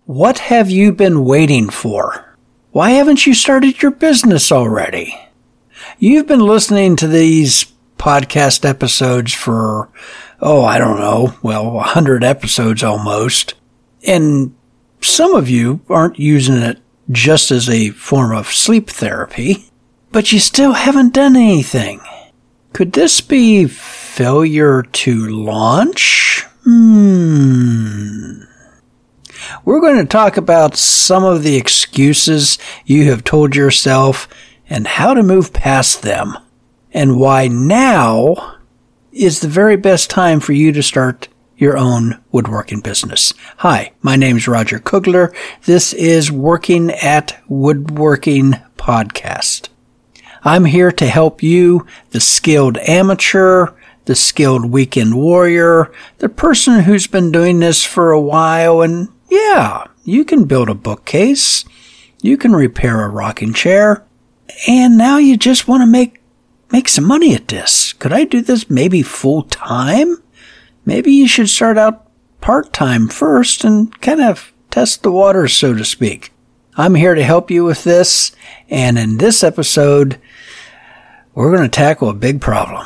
What have you been waiting for? Why haven't you started your business already? You've been listening to these podcast episodes for, 100 episodes almost. And some of you aren't using it just as a form of sleep therapy, but you still haven't done anything. Could this be failure to launch? We're going to talk about some of the excuses you have told yourself and how to move past them, and why now is the very best time for you to start your own woodworking business. Hi, my name is Roger Kugler. This is Working at Woodworking Podcast. I'm here to help you, the skilled amateur, the skilled weekend warrior, the person who's been doing this for a while, and yeah, you can build a bookcase, you can repair a rocking chair, and now you just want to make some money at this. Could I do this maybe full time? Maybe you should start out part-time first and kind of test the waters, so to speak. I'm here to help you with this, and in this episode, we're going to tackle a big problem.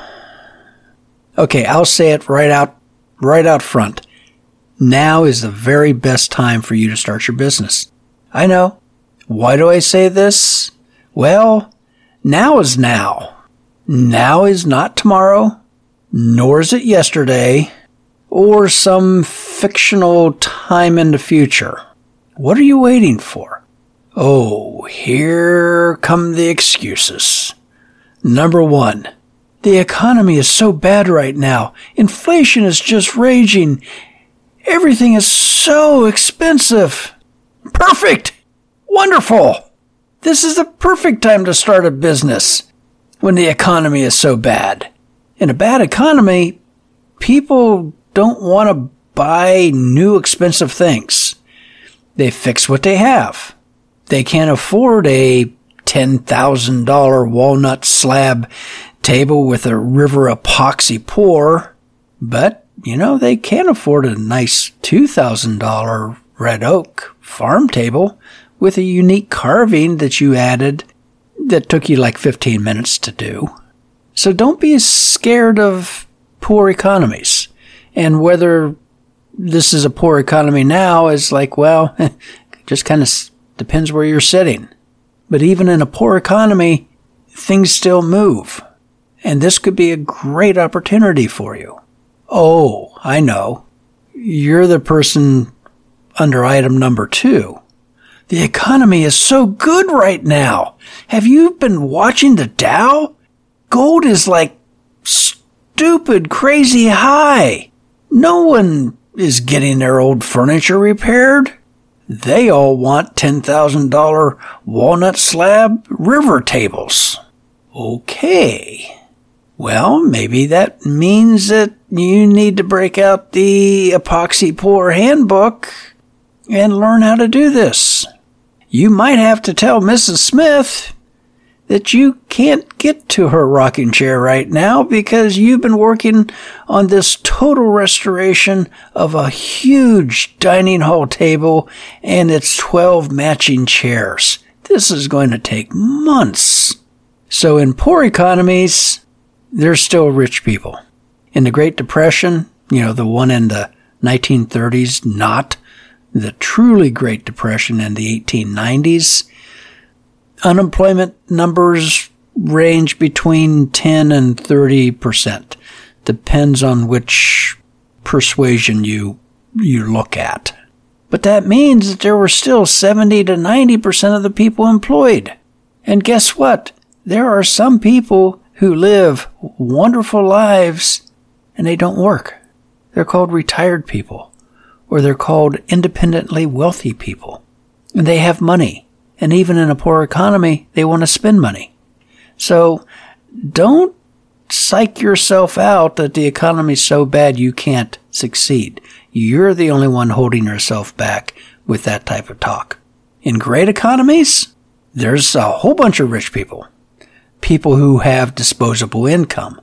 Okay, I'll say it right out front. Now is the very best time for you to start your business. I know. Why do I say this? Well, now is now. Now is not tomorrow, nor is it yesterday, or some fictional time in the future. What are you waiting for? Oh, here come the excuses. Number one, the economy is so bad right now. Inflation is just raging. Everything is so expensive. Perfect! Wonderful! This is the perfect time to start a business when the economy is so bad. In a bad economy, people don't want to buy new expensive things. They fix what they have. They can't afford a $10,000 walnut slab table with a river epoxy pour, but they can afford a nice $2,000 red oak farm table with a unique carving that you added that took you like 15 minutes to do. So don't be scared of poor economies. And whether this is a poor economy now is just kind of depends where you're sitting. But even in a poor economy, things still move. And this could be a great opportunity for you. Oh, I know. You're the person under item number 2. The economy is so good right now. Have you been watching the Dow? Gold is like stupid, crazy high. No one is getting their old furniture repaired. They all want $10,000 walnut slab river tables. Okay. Well, maybe that means that you need to break out the epoxy pour handbook and learn how to do this. You might have to tell Mrs. Smith that you can't get to her rocking chair right now because you've been working on this total restoration of a huge dining hall table and its 12 matching chairs. This is going to take months. So in poor economies, there's still rich people. In the Great Depression, the one in the 1930s, not the truly Great Depression in the 1890s, unemployment numbers range between 10 and 30%. Depends on which persuasion you look at. But that means that there were still 70 to 90% of the people employed. And guess what? There are some people who live wonderful lives and they don't work. They're called retired people, or they're called independently wealthy people. And they have money. And even in a poor economy, they want to spend money. So don't psych yourself out that the economy's so bad you can't succeed. You're the only one holding yourself back with that type of talk. In great economies, there's a whole bunch of rich people. People who have disposable income.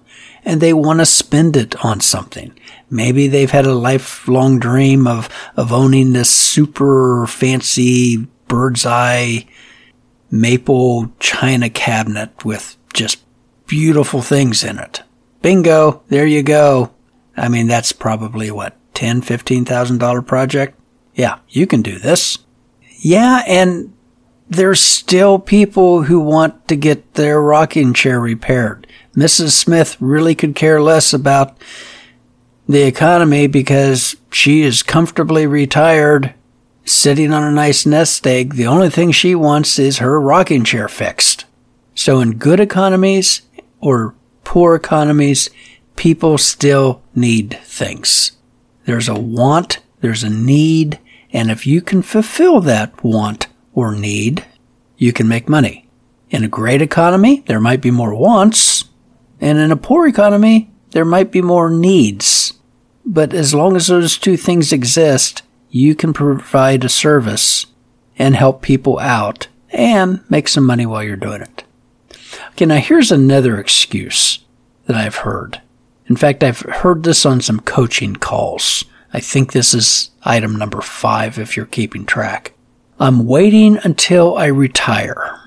and they want to spend it on something. Maybe they've had a lifelong dream of owning this super fancy bird's eye maple china cabinet with just beautiful things in it. Bingo, there you go. I mean, that's probably what, $10,000, $15,000 project? Yeah, you can do this. Yeah, and there's still people who want to get their rocking chair repaired. Mrs. Smith really could care less about the economy because she is comfortably retired, sitting on a nice nest egg. The only thing she wants is her rocking chair fixed. So in good economies or poor economies, people still need things. There's a want, there's a need, and if you can fulfill that want or need, you can make money. In a great economy, there might be more wants, and in a poor economy, there might be more needs. But as long as those two things exist, you can provide a service and help people out and make some money while you're doing it. Okay, now here's another excuse that I've heard. In fact, I've heard this on some coaching calls. I think this is item number 5 if you're keeping track. I'm waiting until I retire.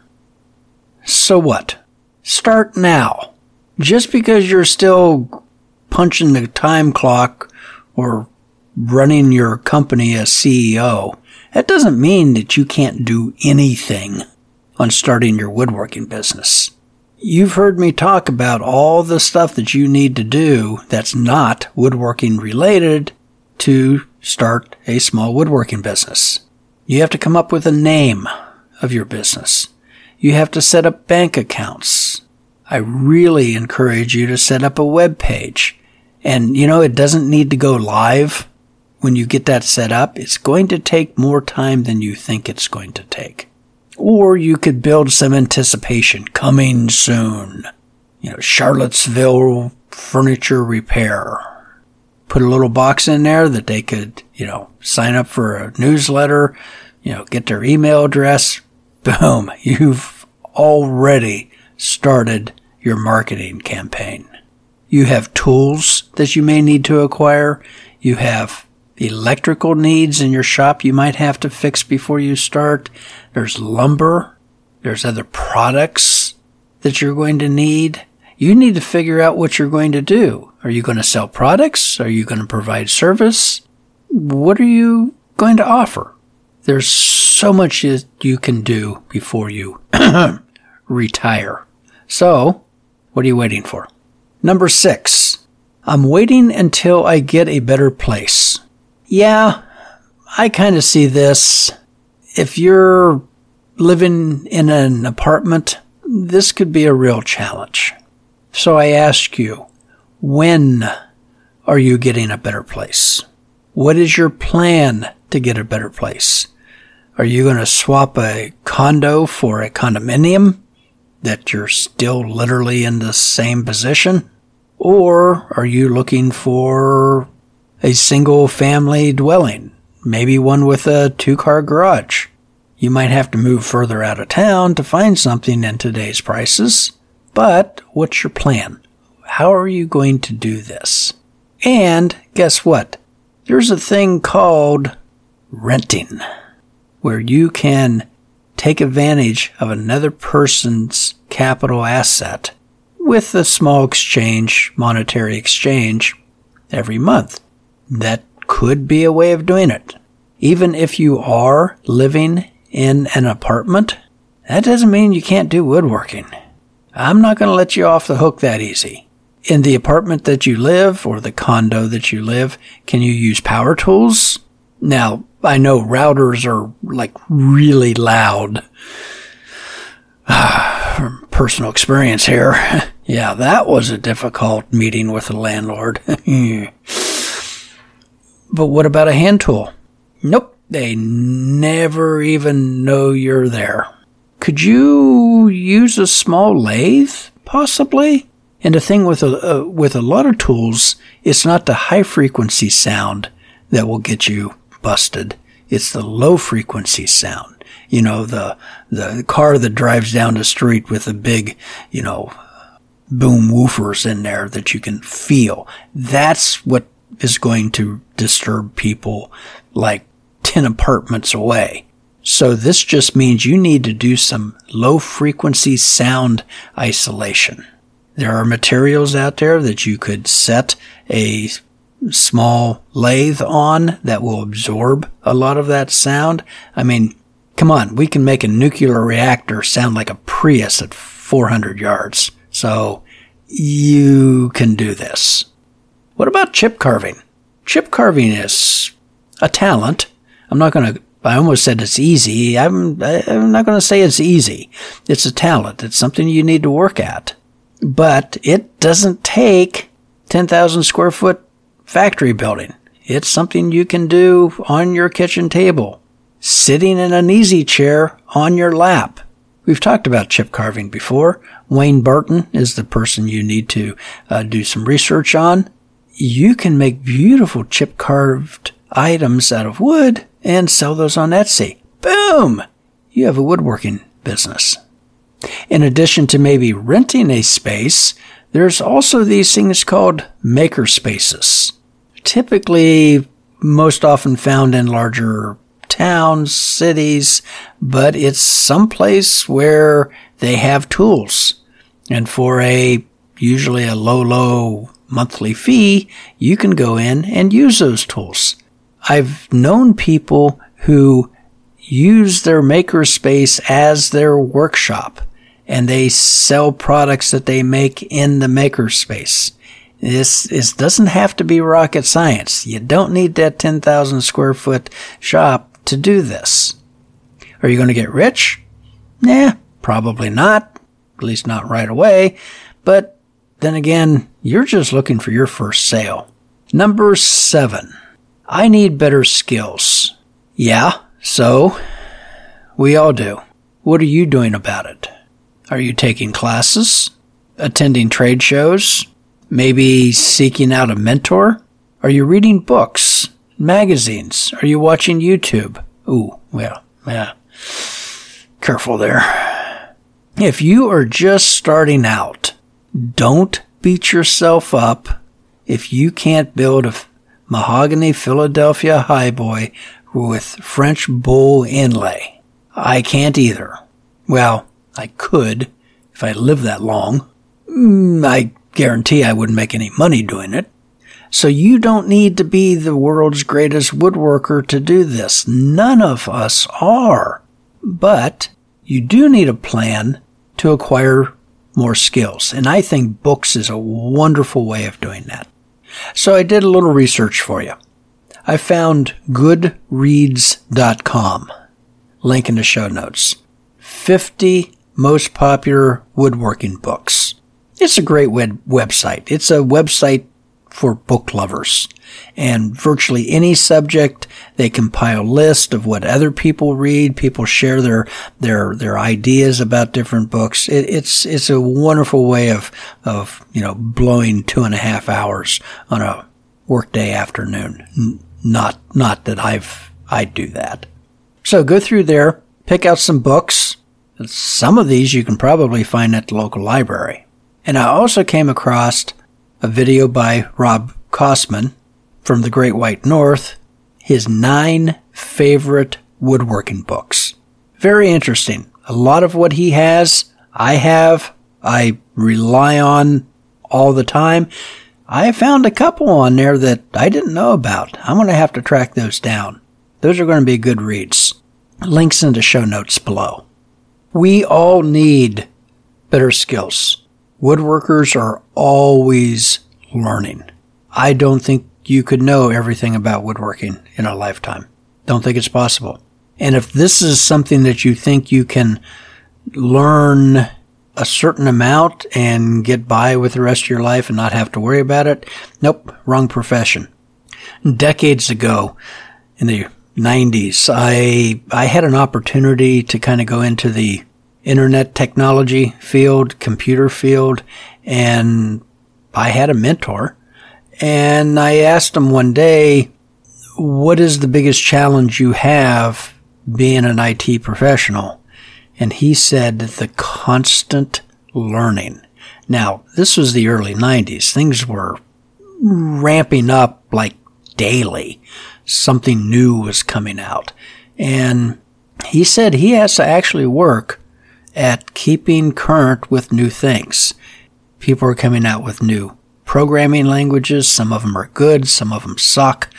So what? Start now. Just because you're still punching the time clock or running your company as CEO, that doesn't mean that you can't do anything on starting your woodworking business. You've heard me talk about all the stuff that you need to do that's not woodworking related to start a small woodworking business. You have to come up with a name of your business. You have to set up bank accounts. I really encourage you to set up a web page. And, it doesn't need to go live when you get that set up. It's going to take more time than you think it's going to take. Or you could build some anticipation. Coming soon. Charlottesville furniture repair. Put a little box in there that they could, sign up for a newsletter, get their email address. Boom. You've already started your marketing campaign. You have tools that you may need to acquire. You have electrical needs in your shop you might have to fix before you start. There's lumber. There's other products that you're going to need. You need to figure out what you're going to do. Are you going to sell products? Are you going to provide service? What are you going to offer? There's so much you can do before you retire. So, what are you waiting for? Number 6, I'm waiting until I get a better place. Yeah, I kind of see this. If you're living in an apartment, this could be a real challenge. So I ask you, when are you getting a better place? What is your plan to get a better place? Are you going to swap a condo for a condominium that you're still literally in the same position? Or are you looking for a single family dwelling, maybe one with a 2-car garage? You might have to move further out of town to find something in today's prices, but what's your plan? How are you going to do this? And guess what? There's a thing called renting, where you can take advantage of another person's capital asset with a small exchange, monetary exchange, every month. That could be a way of doing it. Even if you are living in an apartment, that doesn't mean you can't do woodworking. I'm not going to let you off the hook that easy. In the apartment that you live or the condo that you live, can you use power tools? Now, I know routers are really loud. From personal experience here. Yeah, that was a difficult meeting with the landlord. But what about a hand tool? Nope, they never even know you're there. Could you use a small lathe, possibly? And the thing with a lot of tools, it's not the high frequency sound that will get you busted. It's the low frequency sound. The car that drives down the street with a big, boom woofers in there that you can feel. That's what is going to disturb people like 10 apartments away. So this just means you need to do some low frequency sound isolation. There are materials out there that you could set a small lathe on that will absorb a lot of that sound. I mean, come on, we can make a nuclear reactor sound like a Prius at 400 yards. So you can do this. What about chip carving? Chip carving is a talent. I almost said it's easy. I'm not going to say it's easy. It's a talent. It's something you need to work at. But it doesn't take 10,000 square foot factory building. It's something you can do on your kitchen table, sitting in an easy chair on your lap. We've talked about chip carving before. Wayne Barton is the person you need to do some research on. You can make beautiful chip carved items out of wood and sell those on Etsy. Boom! You have a woodworking business. In addition to maybe renting a space, there's also these things called maker spaces. Typically, most often found in larger towns, cities, but it's someplace where they have tools. And for usually a low monthly fee, you can go in and use those tools. I've known people who use their makerspace as their workshop, and they sell products that they make in the makerspace. This doesn't have to be rocket science. You don't need that 10,000 square foot shop to do this. Are you going to get rich? Nah, probably not. At least not right away. But then again, you're just looking for your first sale. Number 7. I need better skills. Yeah, so we all do. What are you doing about it? Are you taking classes? Attending trade shows? Maybe seeking out a mentor? Are you reading books, magazines? Are you watching YouTube? Ooh, well, yeah. Careful there. If you are just starting out, don't beat yourself up if you can't build a mahogany Philadelphia highboy with French bull inlay. I can't either. Well, I could if I lived that long. I guarantee I wouldn't make any money doing it. So you don't need to be the world's greatest woodworker to do this. None of us are. But you do need a plan to acquire more skills. And I think books is a wonderful way of doing that. So I did a little research for you. I found goodreads.com. Link in the show notes. 50 most popular woodworking books. It's a great website. It's a website for book lovers. And virtually any subject, they compile a list of what other people read. People share their ideas about different books. It's a wonderful way of blowing 2.5 hours on a workday afternoon. Not that I do that. So go through there, pick out some books. Some of these you can probably find at the local library. And I also came across a video by Rob Kosman from the Great White North, his 9 favorite woodworking books. Very interesting. A lot of what he has, I rely on all the time. I found a couple on there that I didn't know about. I'm going to have to track those down. Those are going to be good reads. Links in the show notes below. We all need better skills. Woodworkers are always learning. I don't think you could know everything about woodworking in a lifetime. Don't think it's possible. And if this is something that you think you can learn a certain amount and get by with the rest of your life and not have to worry about it, nope, wrong profession. Decades ago, in the 90s, I had an opportunity to kind of go into the internet technology field, computer field, and I had a mentor. And I asked him one day, what is the biggest challenge you have being an IT professional? And he said the constant learning. Now, this was the early 90s. Things were ramping up like daily. Something new was coming out. And he said he has to actually work at keeping current with new things. People are coming out with new programming languages. Some of them are good. Some of them suck.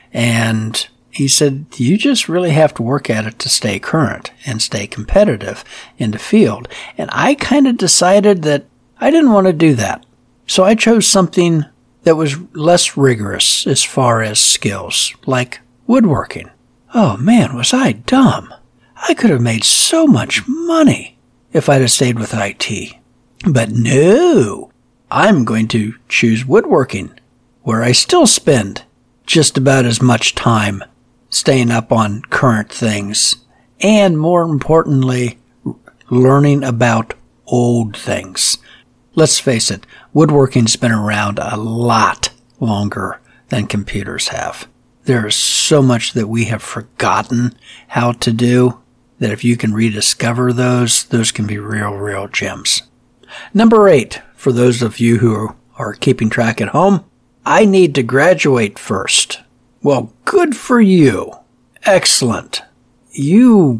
And he said, you just really have to work at it to stay current and stay competitive in the field. And I kind of decided that I didn't want to do that. So I chose something that was less rigorous as far as skills, like woodworking. Oh man, was I dumb. I could have made so much money if I'd have stayed with IT. But no, I'm going to choose woodworking, where I still spend just about as much time staying up on current things, and more importantly, learning about old things. Let's face it, woodworking's been around a lot longer than computers have. There is so much that we have forgotten how to do that if you can rediscover those can be real gems. Number 8, for those of you who are keeping track at home, I need to graduate first. Well, good for you. Excellent. You,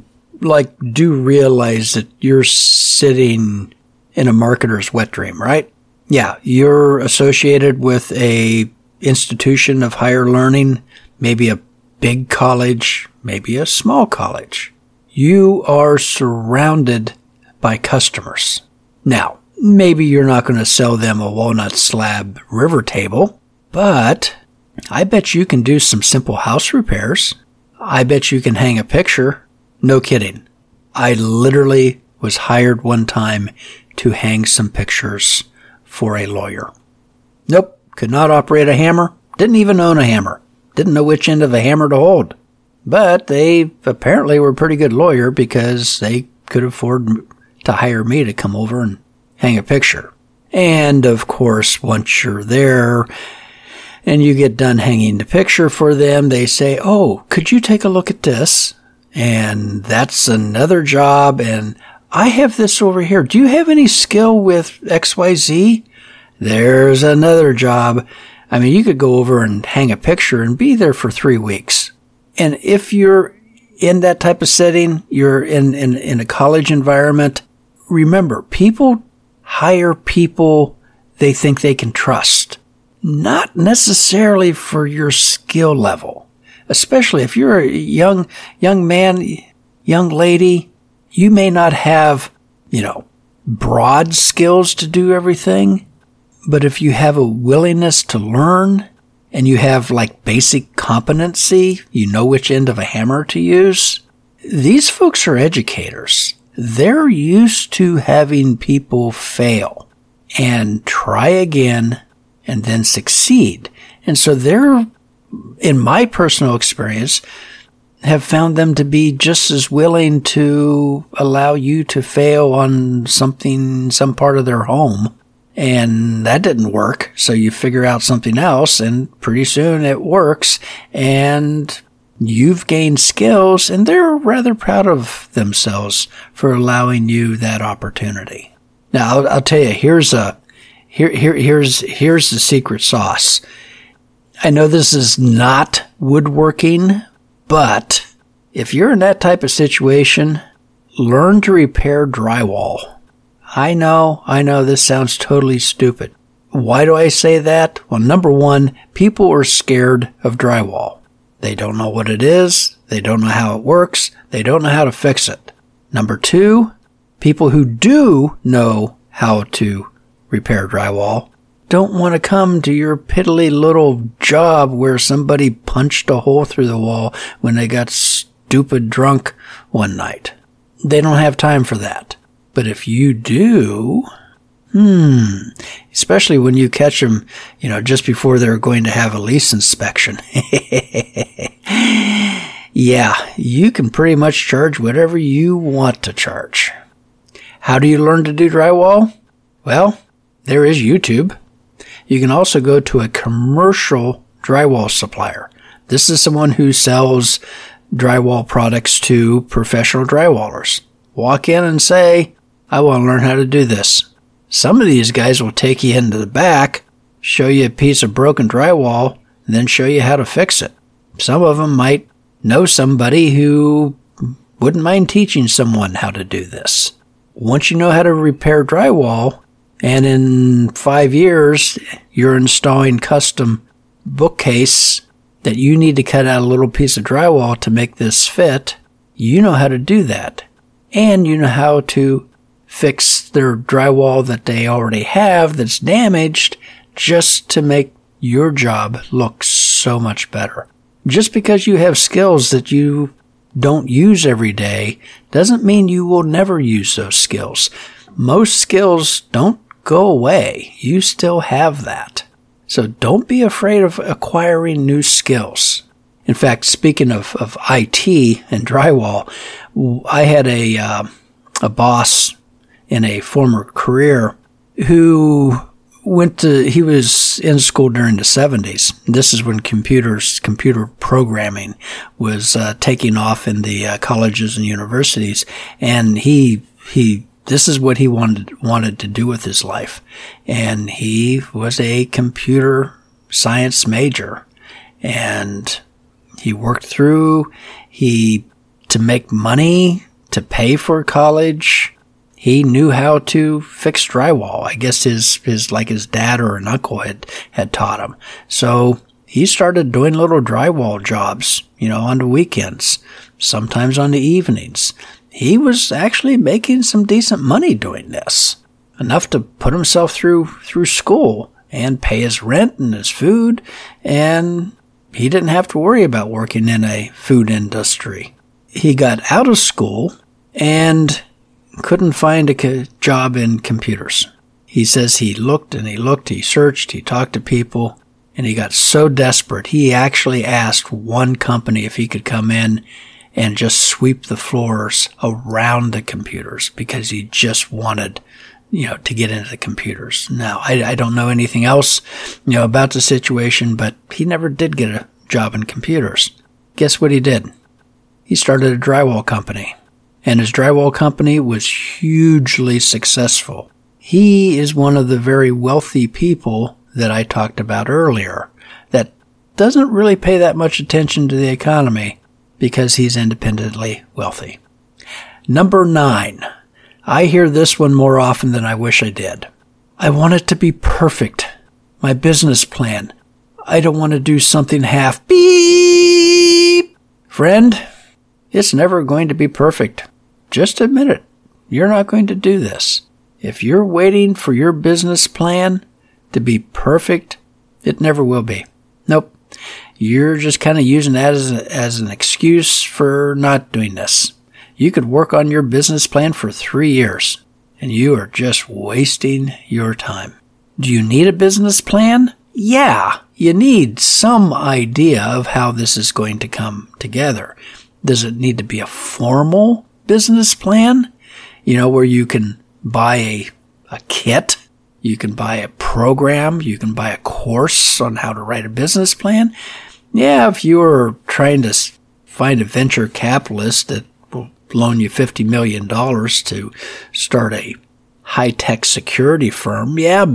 do realize that you're sitting in a marketer's wet dream, right? Yeah, you're associated with a institution of higher learning, maybe a big college, maybe a small college. You are surrounded by customers. Now, maybe you're not going to sell them a walnut slab river table, but I bet you can do some simple house repairs. I bet you can hang a picture. No kidding. I literally was hired one time to hang some pictures for a lawyer. Nope, could not operate a hammer. Didn't even own a hammer. Didn't know which end of a hammer to hold. But they apparently were a pretty good lawyer because they could afford to hire me to come over and hang a picture. And of course, once you're there and you get done hanging the picture for them, they say, oh, could you take a look at this? And that's another job. And I have this over here. Do you have any skill with XYZ? There's another job. I mean, you could go over and hang a picture and be there for 3 weeks. And if you're in that type of setting, you're in a college environment, remember, people hire people they think they can trust. Not necessarily for your skill level. Especially if you're a young man, young lady, you may not have, broad skills to do everything. But if you have a willingness to learn and you have basic competency, you know which end of a hammer to use, these folks are educators. They're used to having people fail and try again and then succeed. And so they're, in my personal experience, have found them to be just as willing to allow you to fail on some part of their home. And that didn't work. So you figure out something else and pretty soon it works and you've gained skills and they're rather proud of themselves for allowing you that opportunity. Now, I'll tell you, here's the secret sauce. I know this is not woodworking, but if you're in that type of situation, learn to repair drywall. I know, this sounds totally stupid. Why do I say that? Well, number one, people are scared of drywall. They don't know what it is. They don't know how it works. They don't know how to fix it. Number two, people who do know how to repair drywall don't want to come to your piddly little job where somebody punched a hole through the wall when they got stupid drunk one night. They don't have time for that. But if you do, especially when you catch them, just before they're going to have a lease inspection. Yeah, you can pretty much charge whatever you want to charge. How do you learn to do drywall? Well, there is YouTube. You can also go to a commercial drywall supplier. This is someone who sells drywall products to professional drywallers. Walk in and say, I want to learn how to do this. Some of these guys will take you into the back, show you a piece of broken drywall, and then show you how to fix it. Some of them might know somebody who wouldn't mind teaching someone how to do this. Once you know how to repair drywall, and in 5 years you're installing custom bookcase that you need to cut out a little piece of drywall to make this fit, you know how to do that. And you know how to fix their drywall that they already have that's damaged just to make your job look so much better. Just because you have skills that you don't use every day doesn't mean you will never use those skills. Most skills don't go away. You still have that. So don't be afraid of acquiring new skills. In fact, speaking of IT and drywall, I had a boss in a former career who he was in school during the 70s. This is when computer programming was taking off in the colleges and universities. And this is what he wanted to do with his life. And he was a computer science major. And he worked through, to make money, to pay for college. He knew how to fix drywall. I guess his dad or an uncle had taught him. So he started doing little drywall jobs, on the weekends, sometimes on the evenings. He was actually making some decent money doing this. Enough to put himself through school and pay his rent and his food, and he didn't have to worry about working in a food industry. He got out of school and couldn't find a job in computers. He says he looked and he looked, he searched, he talked to people, and he got so desperate, he actually asked one company if he could come in and just sweep the floors around the computers because he just wanted, to get into the computers. Now, I don't know anything else, about the situation, but he never did get a job in computers. Guess what he did? He started a drywall company, and his drywall company was hugely successful. He is one of the very wealthy people that I talked about earlier that doesn't really pay that much attention to the economy because he's independently wealthy. Number 9. I hear this one more often than I wish I did. I want it to be perfect. My business plan. I don't want to do something half beep. Friend, it's never going to be perfect. Just admit it. You're not going to do this. If you're waiting for your business plan to be perfect, it never will be. Nope. You're just kind of using that as an excuse for not doing this. You could work on your business plan for 3 years, and you are just wasting your time. Do you need a business plan? Yeah, you need some idea of how this is going to come together. Does it need to be a formal business plan? Where you can buy a kit, you can buy a program, you can buy a course on how to write a business plan. Yeah, if you were trying to find a venture capitalist that will loan you $50 million to start a high-tech security firm, yeah,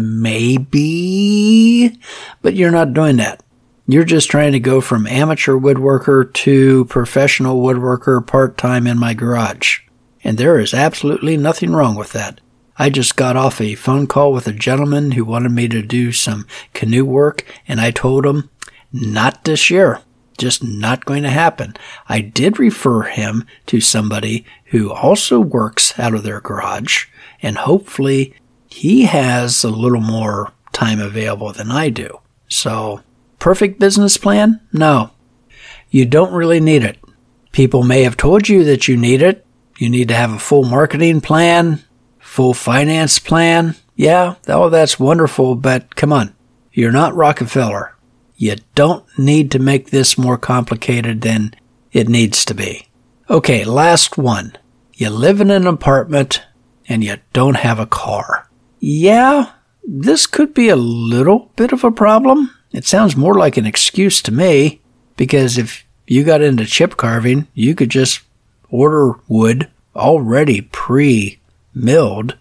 maybe, but you're not doing that. You're just trying to go from amateur woodworker to professional woodworker part-time in my garage. And there is absolutely nothing wrong with that. I just got off a phone call with a gentleman who wanted me to do some canoe work, and I told him, not this year. Just not going to happen. I did refer him to somebody who also works out of their garage, and hopefully he has a little more time available than I do. So, perfect business plan? No. You don't really need it. People may have told you that you need it. You need to have a full marketing plan, full finance plan. Yeah, that's wonderful, but come on. You're not Rockefeller. You don't need to make this more complicated than it needs to be. Okay, last one. You live in an apartment and you don't have a car. Yeah, this could be a little bit of a problem. It sounds more like an excuse to me, because if you got into chip carving, you could just order wood already pre-milled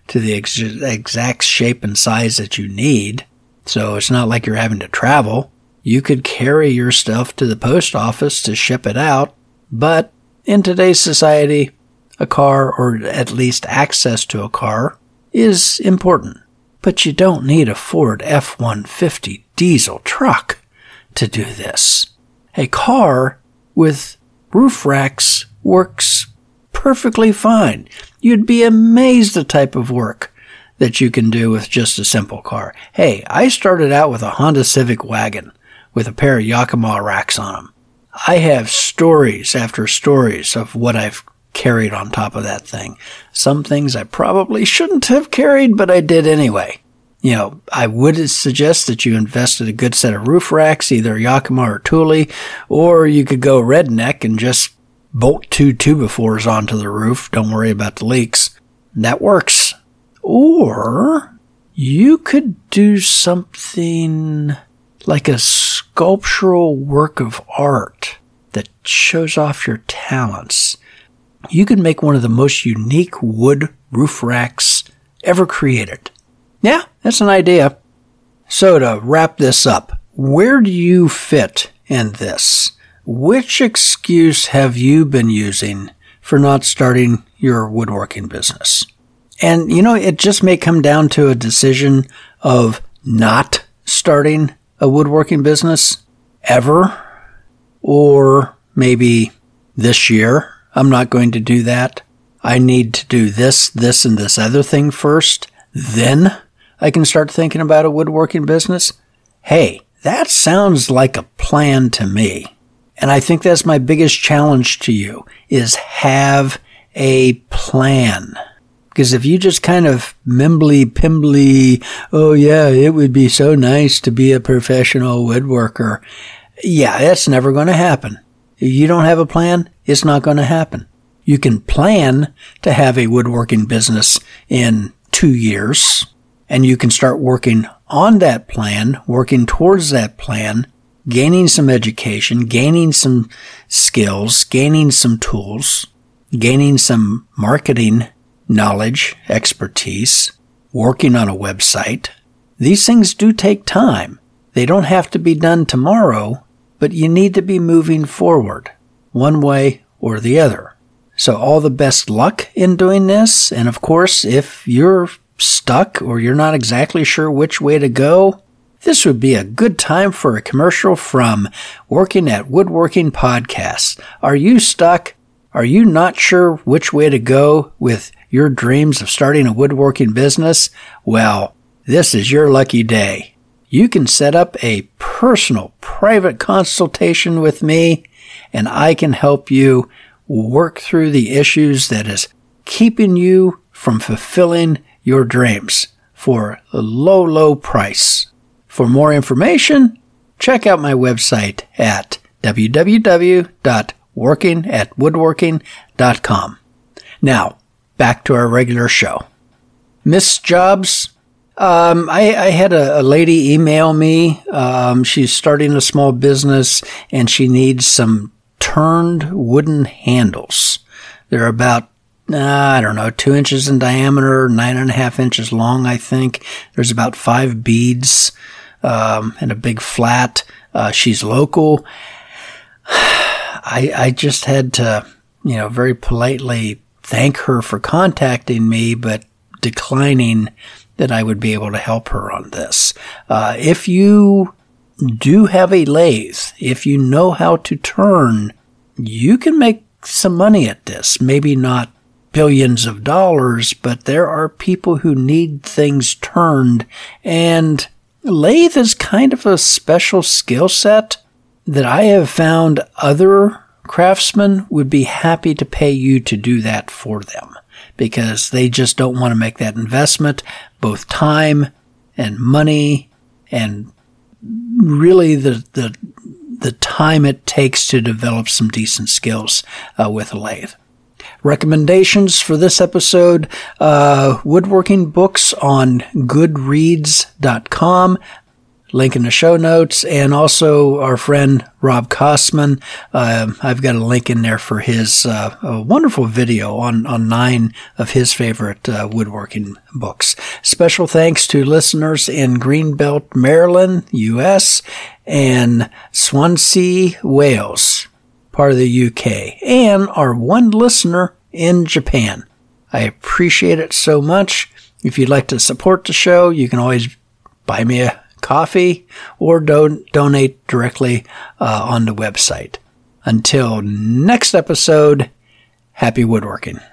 to the exact shape and size that you need. So it's not like you're having to travel. You could carry your stuff to the post office to ship it out. But in today's society, a car, or at least access to a car, is important. But you don't need a Ford F-150 diesel truck to do this. A car with roof racks works perfectly fine. You'd be amazed the type of work that you can do with just a simple car. Hey, I started out with a Honda Civic wagon with a pair of Yakima racks on them. I have stories after stories of what I've carried on top of that thing. Some things I probably shouldn't have carried, but I did anyway. You know, I would suggest that you invest in a good set of roof racks, either Yakima or Thule, or you could go redneck and just bolt 2 2x4s onto the roof. Don't worry about the leaks. That works. Or you could do something like a sculptural work of art that shows off your talents. You could make one of the most unique wood roof racks ever created. Yeah, that's an idea. So to wrap this up, where do you fit in this? Which excuse have you been using for not starting your woodworking business? And, you know, it just may come down to a decision of not starting a woodworking business ever, or maybe this year, I'm not going to do that. I need to do this, and this other thing first. Then I can start thinking about a woodworking business. Hey, that sounds like a plan to me. And I think that's my biggest challenge to you, is have a plan. Because if you just kind of mimbly-pimbly, oh yeah, it would be so nice to be a professional woodworker. Yeah, that's never going to happen. If you don't have a plan, it's not going to happen. You can plan to have a woodworking business in 2 years, and you can start working on that plan, working towards that plan, gaining some education, gaining some skills, gaining some tools, gaining some marketing knowledge, expertise, working on a website. These things do take time. They don't have to be done tomorrow, but you need to be moving forward one way or the other. So all the best luck in doing this. And of course, if you're stuck or you're not exactly sure which way to go, this would be a good time for a commercial from Working at Woodworking Podcast. Are you stuck? Are you not sure which way to go with your dreams of starting a woodworking business? Well, this is your lucky day. You can set up a personal, private consultation with me, and I can help you work through the issues that is keeping you from fulfilling your dreams for a low, low price. For more information, check out my website at www.workingatwoodworking.com. Now, back to our regular show. Miss Jobs, I had a lady email me. She's starting a small business and she needs some turned wooden handles. They're about, 2 inches in diameter, 9.5 inches long, I think. There's about 5 beads, and a big flat. She's local. I just had to, very politely thank her for contacting me, but declining that I would be able to help her on this. If you do have a lathe, if you know how to turn, you can make some money at this. Maybe not billions of dollars, but there are people who need things turned, and lathe is kind of a special skill set that I have found other craftsmen would be happy to pay you to do that for them, because they just don't want to make that investment, both time and money, and really the time it takes to develop some decent skills with a lathe. Recommendations for this episode, woodworking books on goodreads.com. link in the show notes, and also our friend Rob Kosman. I've got a link in there for his a wonderful video on 9 of his favorite woodworking books. Special thanks to listeners in Greenbelt, Maryland, U.S., and Swansea, Wales, part of the UK, and our one listener in Japan. I appreciate it so much. If you'd like to support the show, you can always buy me a coffee or donate directly on the website. Until next episode, happy woodworking.